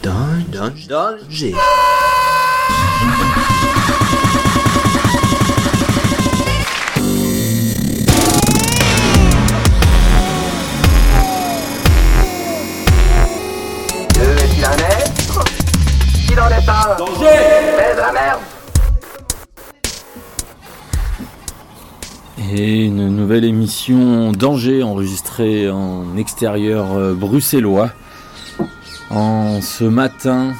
Danger. S'il en est, s'il en est pas, Danger. c'est de la merde. Et une nouvelle émission Danger enregistrée en extérieur bruxellois en ce matin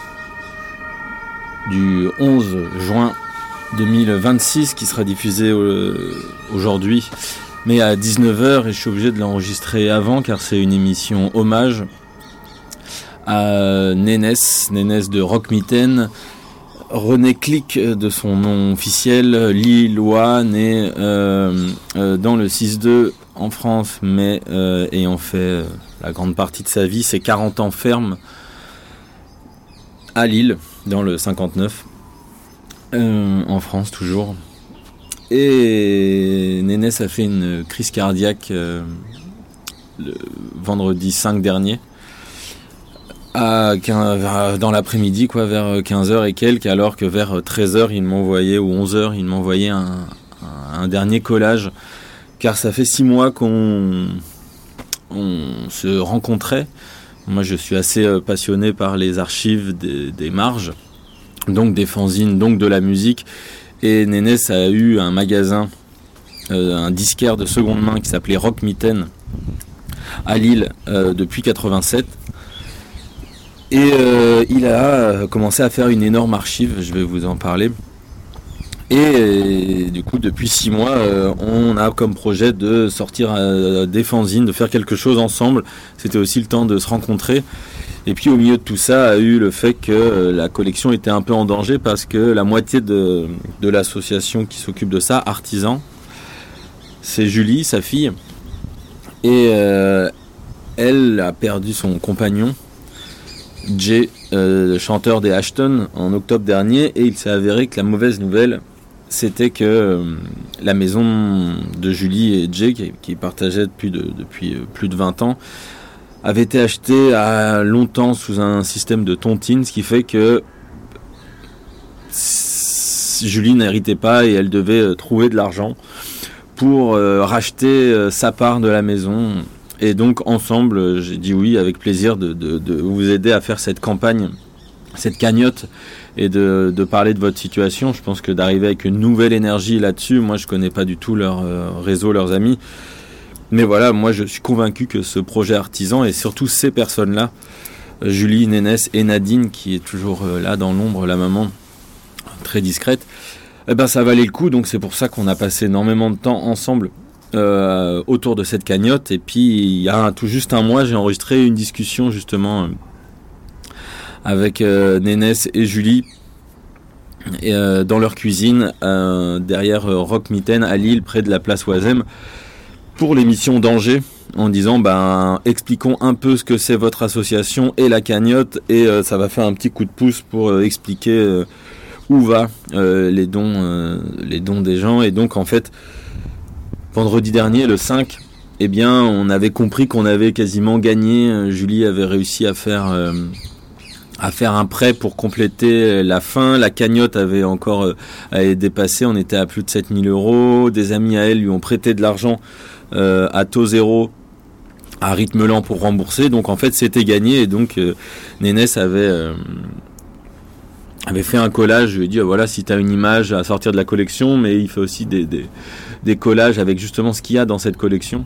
du 11 juin 2026 qui sera diffusé aujourd'hui mais à 19h, et je suis obligé de l'enregistrer avant car c'est une émission hommage à Nénès de Rockmitten, René Click de son nom officiel, lillois, né dans le 6-2 en France, mais ayant fait la grande partie de sa vie, ses 40 ans ferme à Lille, dans le 59, en France toujours. Et Nénès a fait une crise cardiaque le vendredi 5 dernier, dans l'après-midi, vers 15h et quelques, alors que vers 13h il m'envoyait, ou 11h il m'envoyait un dernier collage, car ça fait 6 mois qu'on se rencontrait. Moi je suis assez passionné par les archives des marges, donc des fanzines, donc de la musique, et Nénès a eu un magasin, un disquaire de seconde main qui s'appelait Rockmitten à Lille depuis 87. Et il a commencé à faire une énorme archive, je vais vous en parler. Et du coup, depuis 6 mois, on a comme projet de sortir des fanzines, de faire quelque chose ensemble. C'était aussi le temps de se rencontrer. Et puis au milieu de tout ça, a eu le fait que la collection était un peu en danger parce que la moitié de l'association qui s'occupe de ça, Artisan, c'est Julie, sa fille. Et elle a perdu son compagnon, Jay, chanteur des Ashton, en octobre dernier, et il s'est avéré que la mauvaise nouvelle, c'était que la maison de Julie et Jay, qui partageaient depuis plus de 20 ans, avait été achetée à longtemps sous un système de tontine, ce qui fait que Julie n'héritait pas et elle devait trouver de l'argent pour racheter sa part de la maison. Et donc ensemble, j'ai dit oui avec plaisir de vous aider à faire cette campagne, cette cagnotte, et de parler de votre situation. Je pense que d'arriver avec une nouvelle énergie là-dessus, moi je connais pas du tout leur réseau, leurs amis. Mais voilà, moi je suis convaincu que ce projet Artisan, et surtout ces personnes-là, Julie, Nénès et Nadine, qui est toujours là dans l'ombre, la maman, très discrète, eh ben ça valait le coup. Donc c'est pour ça qu'on a passé énormément de temps ensemble autour de cette cagnotte. Et puis il y a tout juste un mois, j'ai enregistré une discussion justement avec Nénès et Julie dans leur cuisine derrière Rockmitten à Lille, près de la place Oisem, pour l'émission Danger, en disant expliquons un peu ce que c'est votre association et la cagnotte, et ça va faire un petit coup de pouce pour expliquer où va les dons des gens. Et donc en fait, vendredi dernier, le 5, eh bien, on avait compris qu'on avait quasiment gagné. Julie avait réussi à faire un prêt pour compléter la fin. La cagnotte avait encore dépassé. On était à plus de 7000 €. Des amis à elle lui ont prêté de l'argent à taux zéro, à rythme lent, pour rembourser. Donc en fait, c'était gagné. Et donc Nénès avait fait un collage. Je lui ai dit voilà, si tu as une image à sortir de la collection, mais il fait aussi des collages avec justement ce qu'il y a dans cette collection.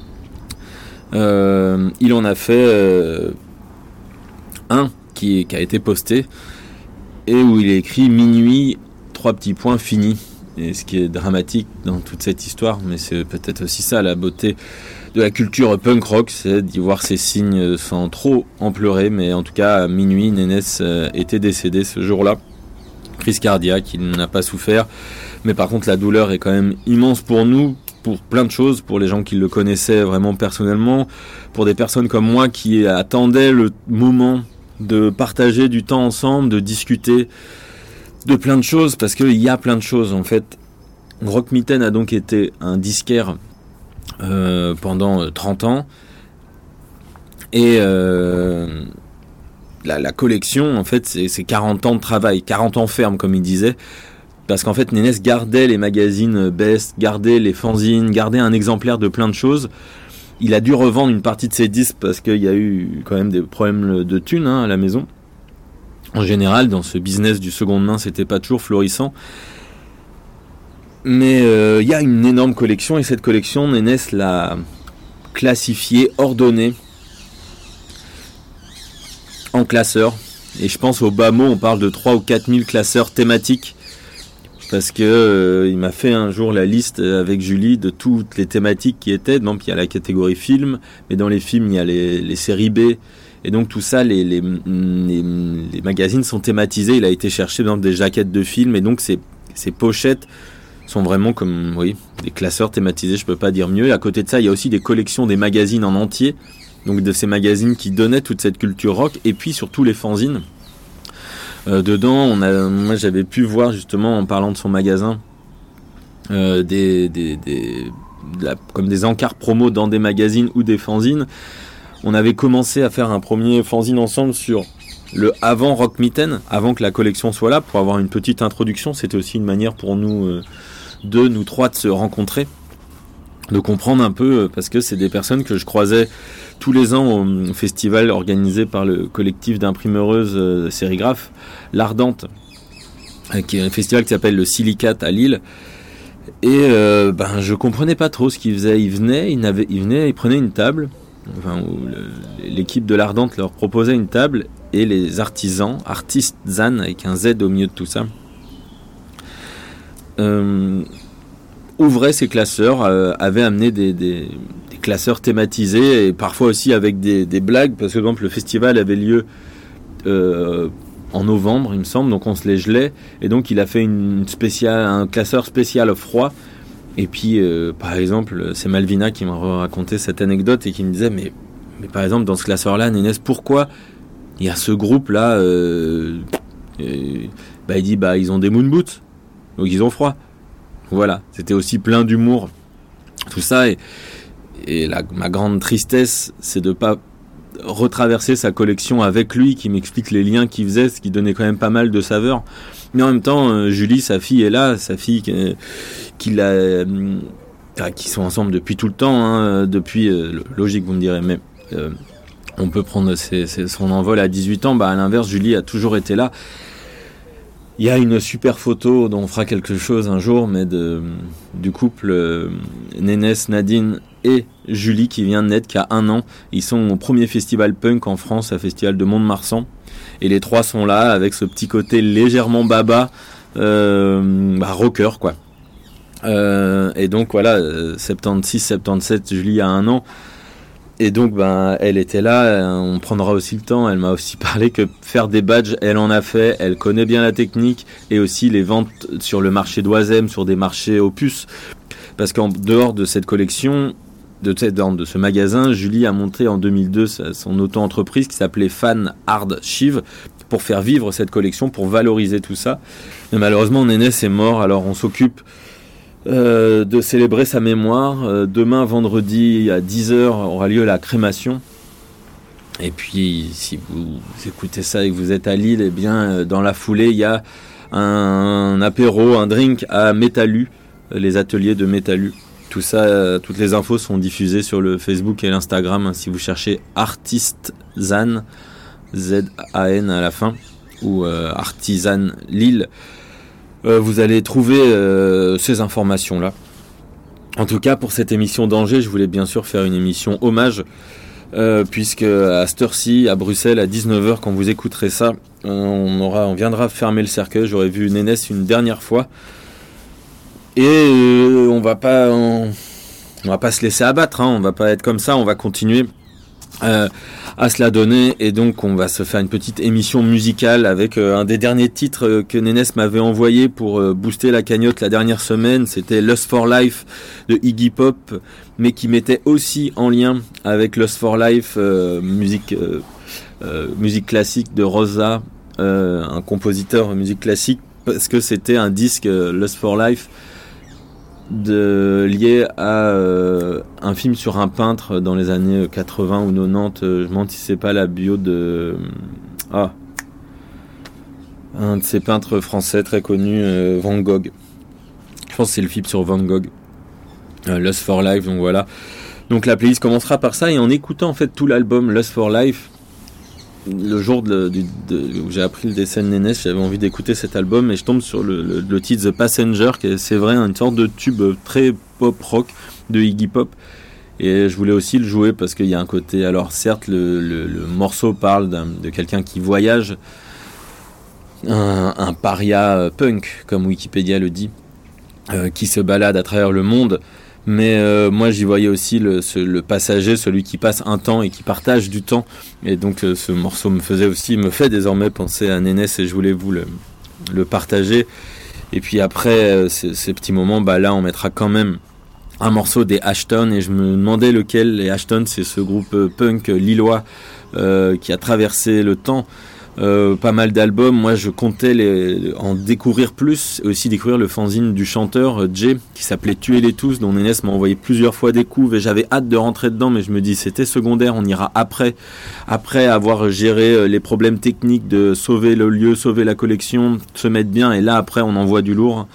Il en a fait un qui a été posté, et où il est écrit minuit, 3 petits points, fini. Et ce qui est dramatique dans toute cette histoire, mais c'est peut-être aussi ça la beauté de la culture punk rock, c'est d'y voir ces signes sans trop en pleurer. Mais en tout cas, à minuit, Nénès était décédé ce jour-là, crise cardiaque. Il n'a pas souffert, mais par contre la douleur est quand même immense pour nous, pour plein de choses, pour les gens qui le connaissaient vraiment personnellement, pour des personnes comme moi qui attendaient le moment de partager du temps ensemble, de discuter de plein de choses, parce qu'il y a plein de choses en fait. Rockmitten a donc été un disquaire pendant 30 ans, et la collection, en fait, c'est 40 ans de travail, 40 ans ferme, comme il disait. Parce qu'en fait, Nénès gardait les magazines Best, gardait les fanzines, gardait un exemplaire de plein de choses. Il a dû revendre une partie de ses disques parce qu'il y a eu quand même des problèmes de thunes à la maison. En général, dans ce business du seconde main, c'était pas toujours florissant. Mais il y a une énorme collection, et cette collection, Nénès l'a classifiée, ordonnée en classeurs. Et je pense au bas mot, on parle de 3 ou 4 000 classeurs thématiques. Parce que il m'a fait un jour la liste avec Julie de toutes les thématiques qui étaient. Donc il y a la catégorie film, mais dans les films il y a les séries B. Et donc tout ça, les magazines sont thématisés. Il a été chercher dans des jaquettes de films, et donc ces pochettes sont vraiment comme des classeurs thématisés, je peux pas dire mieux. Et à côté de ça, il y a aussi des collections des magazines en entier, donc de ces magazines qui donnaient toute cette culture rock, et puis surtout les fanzines. Dedans, moi j'avais pu voir justement en parlant de son magasin comme des encarts promo dans des magazines ou des fanzines. On avait commencé à faire un premier fanzine ensemble sur le avant Rock Mitten, avant que la collection soit là, pour avoir une petite introduction. C'était aussi une manière pour nous nous trois de se rencontrer, de comprendre un peu, parce que c'est des personnes que je croisais tous les ans au festival organisé par le collectif d'imprimeuses sérigraphes, l'Ardente, qui est un festival qui s'appelle le Silicate à Lille. Et je comprenais pas trop ce qu'ils faisaient. Ils venaient, ils prenaient une table, l'équipe de l'Ardente leur proposait une table, et les artisans, artisans avec un Z au milieu de tout ça, ouvraient ces classeurs, avaient amené des classeurs thématisés, et parfois aussi avec des blagues, parce que par exemple le festival avait lieu en novembre il me semble, donc on se les gelait, et donc il a fait un classeur spécial froid. Et puis par exemple c'est Malvina qui m'a raconté cette anecdote et qui me disait mais par exemple dans ce classeur là, Nénès, pourquoi il y a ce groupe là il dit ils ont des moon boots, donc ils ont froid. Voilà, c'était aussi plein d'humour tout ça, et ma grande tristesse, c'est de pas retraverser sa collection avec lui, qui m'explique les liens qu'il faisait, ce qui donnait quand même pas mal de saveur. Mais en même temps, Julie, sa fille, est là, sa fille qui sont ensemble depuis tout le temps, depuis, logique vous me direz, mais on peut prendre son envol à 18 ans, à l'inverse, Julie a toujours été là. Il y a une super photo dont on fera quelque chose un jour, mais du couple Nénès, Nadine et Julie qui vient de naître, qui a 1 an. Ils sont au premier festival punk en France, un festival de Mont-de-Marsan. Et les 3 sont là avec ce petit côté légèrement baba, rocker quoi. Et donc voilà, 76, 77, Julie a 1 an. Et donc elle était là, on prendra aussi le temps, elle m'a aussi parlé que faire des badges, elle en a fait, elle connaît bien la technique, et aussi les ventes sur le marché d'Oisem, sur des marchés Opus, parce qu'en dehors de cette collection, de ce magasin, Julie a monté en 2002 son auto-entreprise qui s'appelait Fan Hard Chive, pour faire vivre cette collection, pour valoriser tout ça. Mais malheureusement Nénès est mort, alors on s'occupe de célébrer sa mémoire. Demain, vendredi, à 10h, aura lieu la crémation. Et puis, si vous écoutez ça et que vous êtes à Lille, eh bien, dans la foulée, il y a un apéro, un drink à Métalu, les ateliers de Métalu. Tout ça, toutes les infos sont diffusées sur le Facebook et l'Instagram, si vous cherchez Artisan, Z-A-N à la fin, ou Artisan Lille. Vous allez trouver ces informations-là. En tout cas, pour cette émission d'Angers, je voulais bien sûr faire une émission hommage, puisque à cette heure-ci, à Bruxelles, à 19h, quand vous écouterez ça, on viendra fermer le cercueil. J'aurais vu Nénès une dernière fois. Et on va pas se laisser abattre, on va pas être comme ça, on va continuer à se la donner, et donc on va se faire une petite émission musicale avec un des derniers titres que Nénès m'avait envoyé pour booster la cagnotte la dernière semaine. C'était Lust for Life de Iggy Pop, mais qui mettait aussi en lien avec Lust for Life, musique classique de Rosa, un compositeur musique classique, parce que c'était un disque Lust for Life lié à un film sur un peintre dans les années 80 ou 90. Je me demande si c'est pas la bio de Un de ces peintres français très connus, Van Gogh. Je pense que c'est le film sur Van Gogh. Lust for Life, donc voilà. Donc la playlist commencera par ça, et en écoutant en fait tout l'album Lust for Life, le jour où j'ai appris le décès de Nénès, j'avais envie d'écouter cet album, et je tombe sur le titre The Passenger, qui est, c'est vrai, une sorte de tube très pop rock de Iggy Pop. Et je voulais aussi le jouer parce qu'il y a un côté, alors certes le morceau parle de quelqu'un qui voyage, un paria punk comme Wikipédia le dit, qui se balade à travers le monde, mais moi j'y voyais aussi le passager, celui qui passe un temps et qui partage du temps, et donc ce morceau me fait désormais penser à Nénès, et je voulais vous le partager. Et puis après ces petits moments, là on mettra quand même un morceau des Ashton, et je me demandais lequel. Les Ashton, c'est ce groupe punk lillois qui a traversé le temps, pas mal d'albums. Moi je comptais en découvrir plus, et aussi découvrir le fanzine du chanteur Jay qui s'appelait Tuer les tous, dont Nénès m'a envoyé plusieurs fois des couves, et j'avais hâte de rentrer dedans, mais je me dis c'était secondaire, on ira après avoir géré les problèmes techniques de sauver le lieu, sauver la collection, se mettre bien, et là après on envoie du lourd.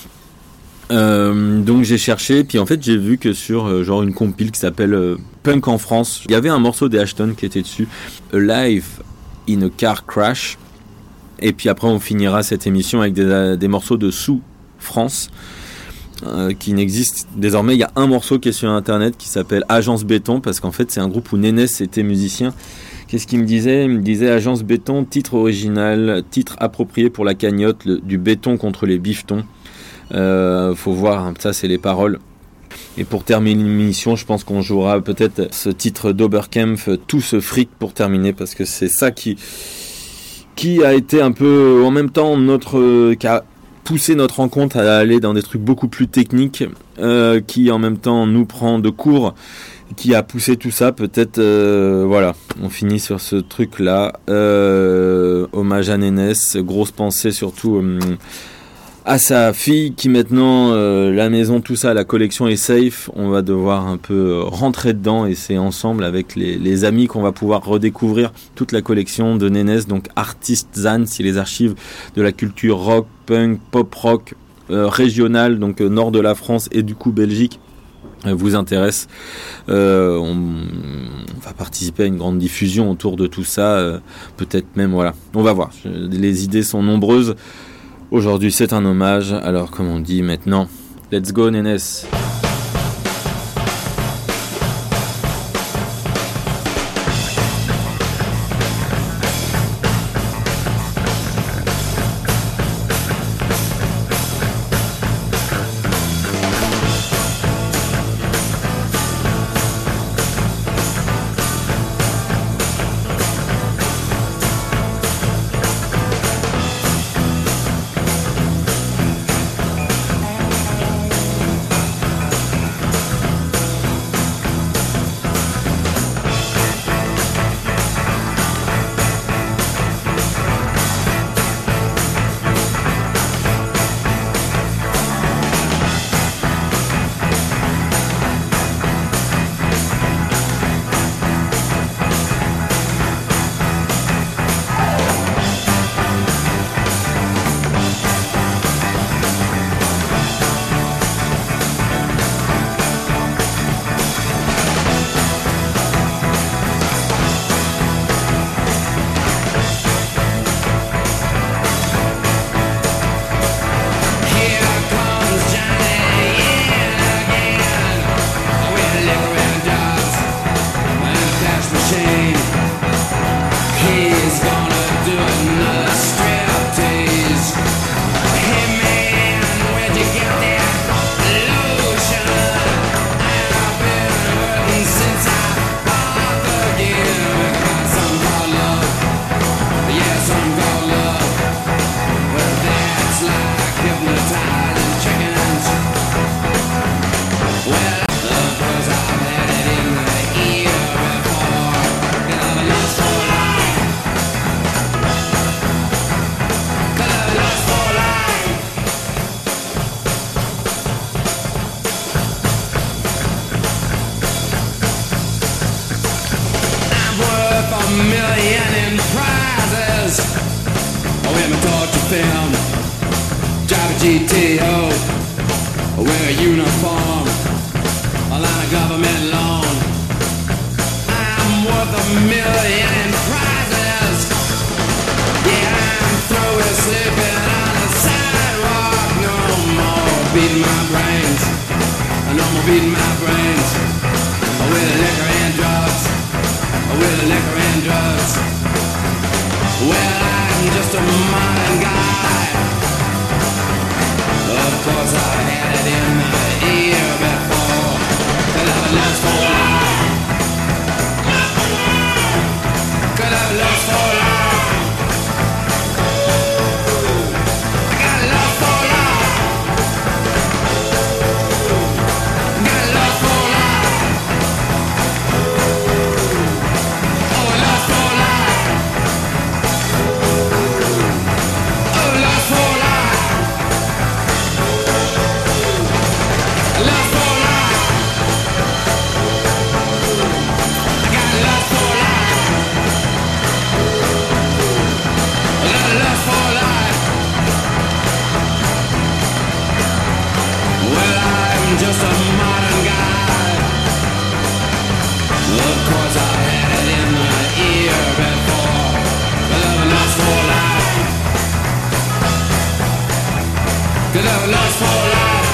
Donc j'ai cherché, puis en fait j'ai vu que sur genre une compile qui s'appelle Punk en France, il y avait un morceau des Ashton qui était dessus, Alive in a Car Crash, et puis après on finira cette émission avec des morceaux de Sous France qui n'existent désormais. Il y a un morceau qui est sur internet qui s'appelle Agence Béton, parce qu'en fait c'est un groupe où Nénès était musicien. Qu'est-ce qu'il me disait ? Il me disait Agence Béton, titre original, titre approprié pour la cagnotte, du béton contre les bifetons. Faut voir, ça c'est les paroles. Et pour terminer l'émission, je pense qu'on jouera peut-être ce titre d'Oberkampf, Tout ce fric, pour terminer, parce que c'est ça qui a été un peu en même temps qui a poussé notre rencontre à aller dans des trucs beaucoup plus techniques, qui en même temps nous prend de court, qui a poussé tout ça. Peut-être voilà, on finit sur ce truc là, hommage à Nénès, grosse pensée surtout à sa fille qui maintenant, la maison, tout ça, la collection est safe, on va devoir un peu rentrer dedans, et c'est ensemble avec les amis qu'on va pouvoir redécouvrir toute la collection de Nénès, donc Artistzan, si les archives de la culture rock, punk, pop rock régionale, donc nord de la France et du coup Belgique, vous intéressent. On va participer à une grande diffusion autour de tout ça, peut-être même, voilà, on va voir, les idées sont nombreuses. Aujourd'hui, c'est un hommage. Alors, comme on dit maintenant, let's go, Nénès. GTO, wear a uniform, a line of government loan. I'm worth $1 million in prizes. Yeah, I'm through with sleeping on the sidewalk. No more beating my brains. No more beating my brains. With liquor and drugs. With liquor and drugs. Well, I'm just a modern guy. Of course I had it in the ear before. Could have lost for life. Could have lost for life. I got lost for life. Got lost for life. Oh, lost for life. Oh, lost for life. Lost for life. I got lost for life. I got lost for life. Well, I'm just a modern guy. Of course I had it in the ear before. But I'm lost for life. Cause I'm lost for life.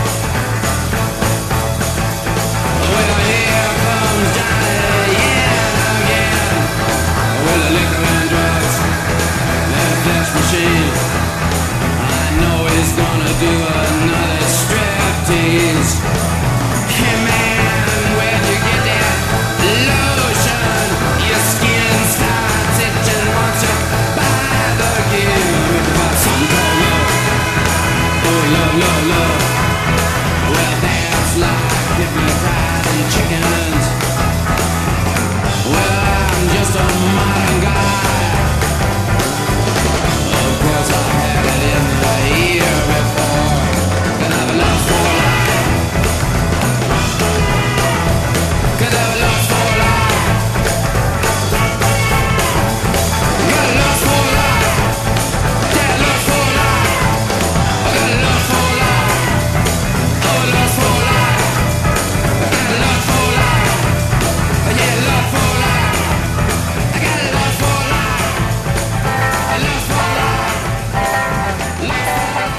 Well, here comes Johnny, yeah, again. With the liquor and drugs, that flesh machine. I know he's gonna do another striptease. Hey man, where'd you get that lotion? Your skin starts itching once you buy the gear. About something called love. Oh, love, love, love. Well, that's like hypnotizing chickens. Well, I'm just a modern guy. Of course I had it in the ear before. And I've lost for life. Cause I've lost for life. Got lost for life. Yeah, lost for life. I got lost for life. Oh, lost for life. I got lost for life. Yeah, lost for life. I got lost for life. I lost for life. Lost for life.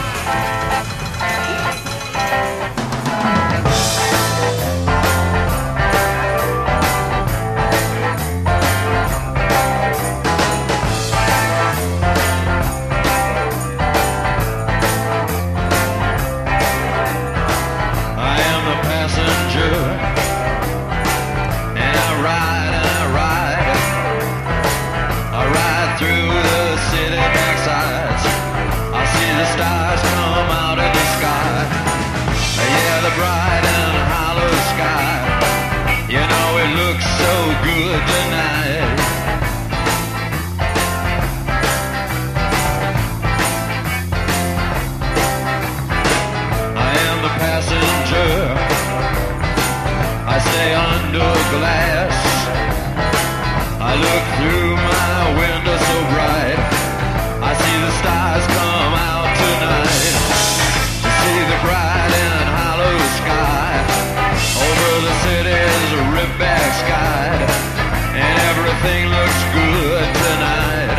I am the passenger, and I ride and I ride. I ride through the city backsides. I see the stars come out of the sky. Yeah, the bright and hollow sky. You know it looks so good tonight. I am the passenger. I stay under glass. I look through my window so bright. I see the stars come out tonight. I see the bright and hollow sky. Over the city's ripped-back sky. And everything looks good tonight.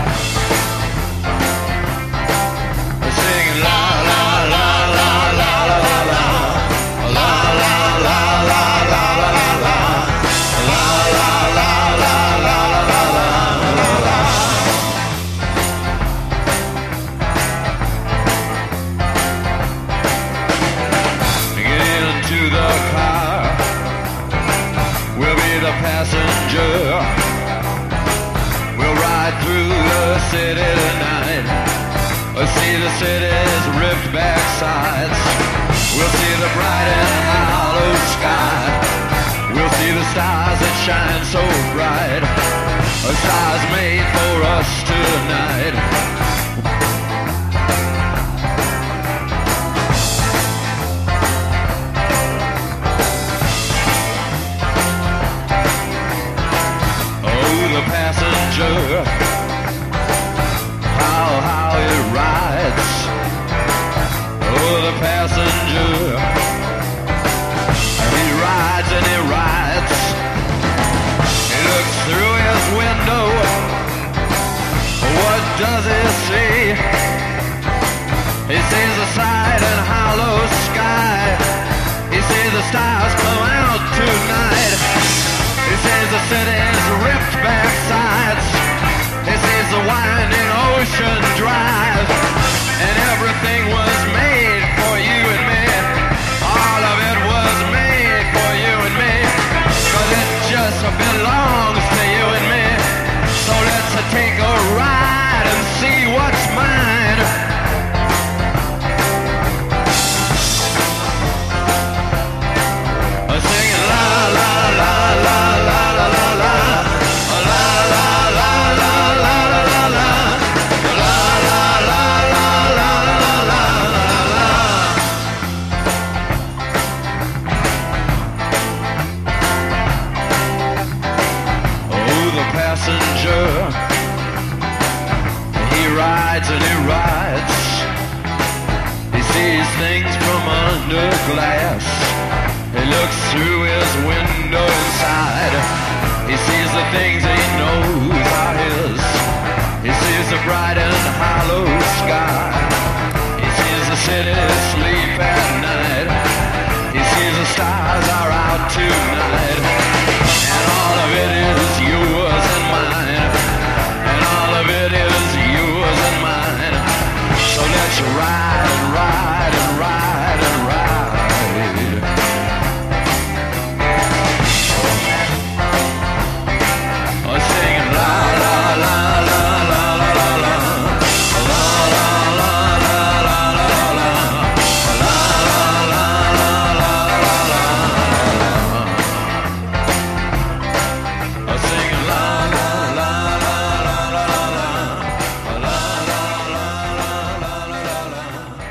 Singing la la la la la la la. La la la la la la la. La la la la la la la la. Get into the car. We'll be the passenger. We'll ride through the city tonight. We'll see the city's ripped back sides. We'll see the bright and hollow sky. We'll see the stars that shine so bright. A stars made for us tonight. Oh, the passenger. How it rides. does he see? He sees the side and hollow sky. He sees the stars come out tonight. He sees the city's ripped back sides. He sees the winding ocean drive. And everything was made for you and me. All of it was made for you and me. 'Cause it just belongs to you and me. So let's take a ride and see what's mine. Singing la la la la la la la la. La la la la la la la la. La la la la la la la la. Oh, the passenger, he rides and he rides. He sees things from under glass. He looks through his window inside. He sees the things he knows are his. He sees the bright and hollow sky. He sees the city sleep at night. He sees the stars are out tonight. And all of it is yours and mine. And all of it is yours and mine. So let's ride and ride and ride and ride. Singing la la la la la la la la. La la la la la la la la. La la la la la la la. Singing la la la la la la la. La la la la la la la.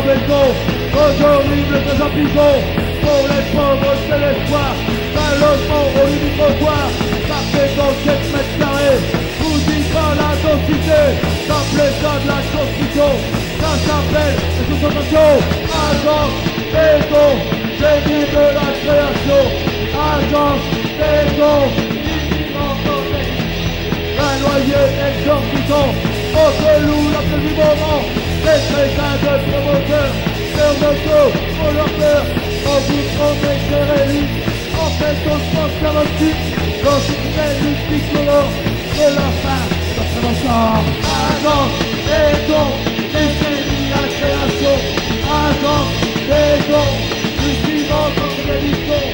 béton, aujourd'hui le trésor pigeon, pour les pauvres c'est l'espoir, un logement au limite trottoir, ça fait dans 7 mètres carrés, vous dites pas la densité, ça plaît ça de la construction, ça s'appelle la sous-convention, agence, béton, génie de la création, agence, béton, un loyer exorbitant, entre nous l'après du moment, les crétins de promoteurs, leurs motos, pour leur peur, en vous promet éclairé, en fait on se pense qu'à votre type, dans une belle mystique colore, de la fin, de notre encore, agence, béton, les génies à création, agence, béton, du ciment contre les listons.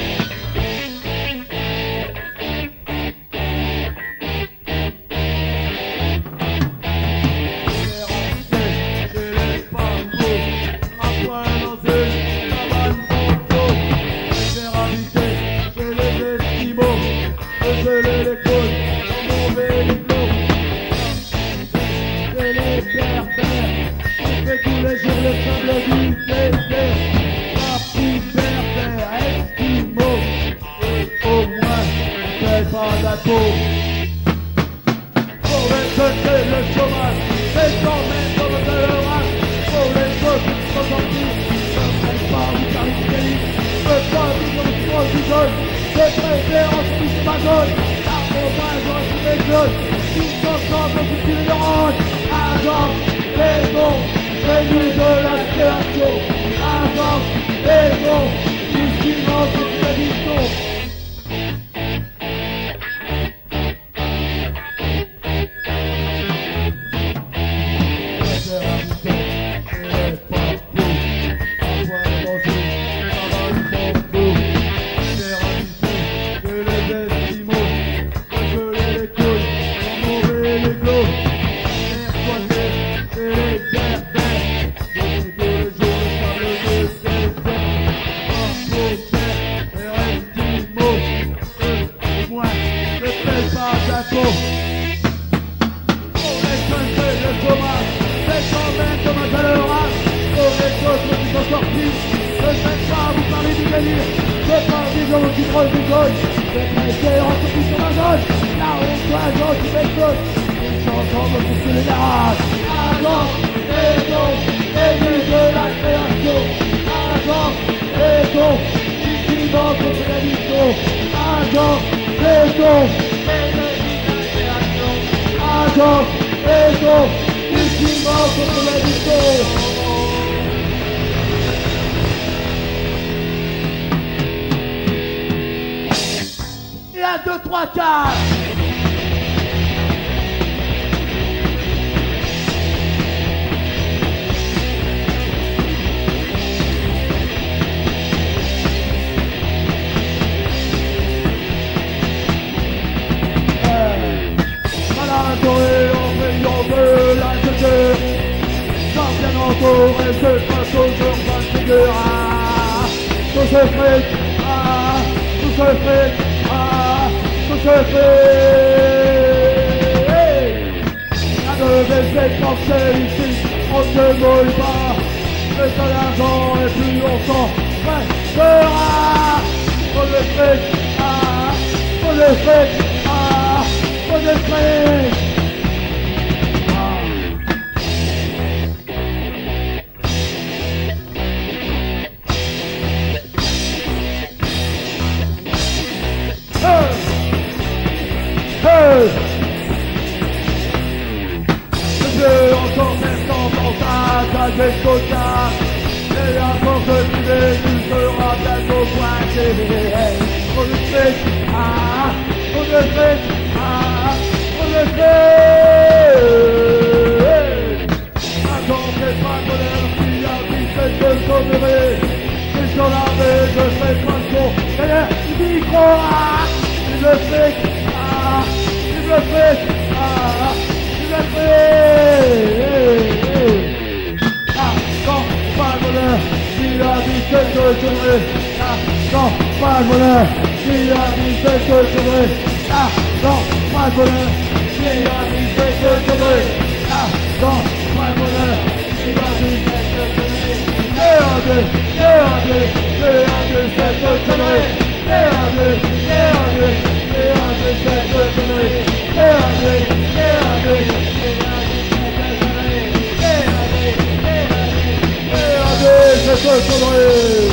Cette connerie